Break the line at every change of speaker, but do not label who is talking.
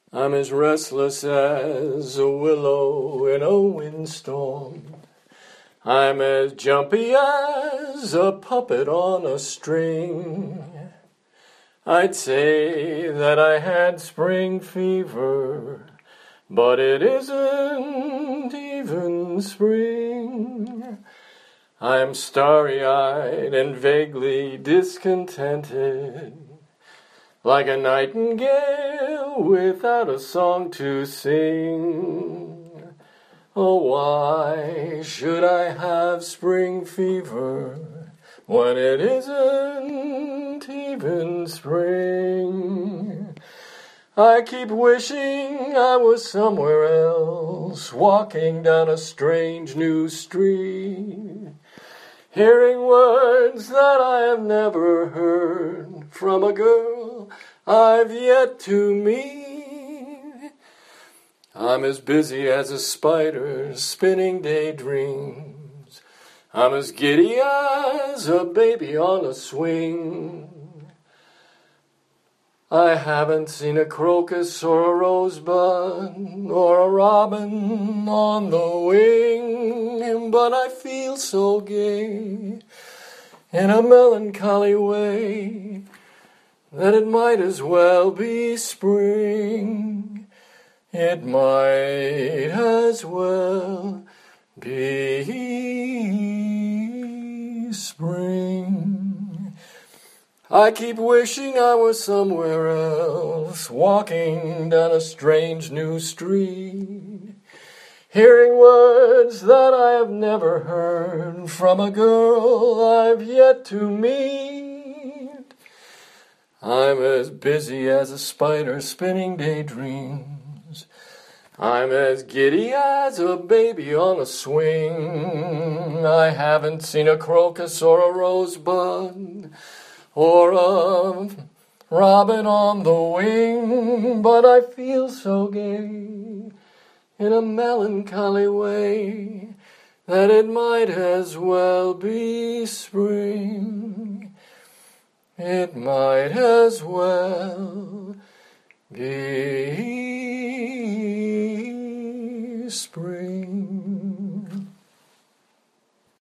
I'm as restless as a willow in a windstorm. I'm as jumpy as a puppet on a string. I'd say that I had spring fever, but it isn't even spring. I'm starry-eyed and vaguely discontented, like a nightingale without a song to sing. Oh, why should I have spring fever when it isn't even spring? I keep wishing I was somewhere else, walking down a strange new street, hearing words that I have never heard from a girl I've yet to meet. I'm as busy as a spider spinning daydreams. I'm as giddy as a baby on a swing. I haven't seen a crocus or a rosebud or a robin on the wing, but I feel so gay in a melancholy way that it might as well be spring. It might as well be spring. I keep wishing I was somewhere else, walking down a strange new street, hearing words that I have never heard from a girl I've yet to meet. I'm as busy as a spider spinning daydreams. I'm as giddy as a baby on a swing. I haven't seen a crocus or a rosebud or a robin on the wing, but I feel so gay in a melancholy way that it might as well be spring. It might as well be spring.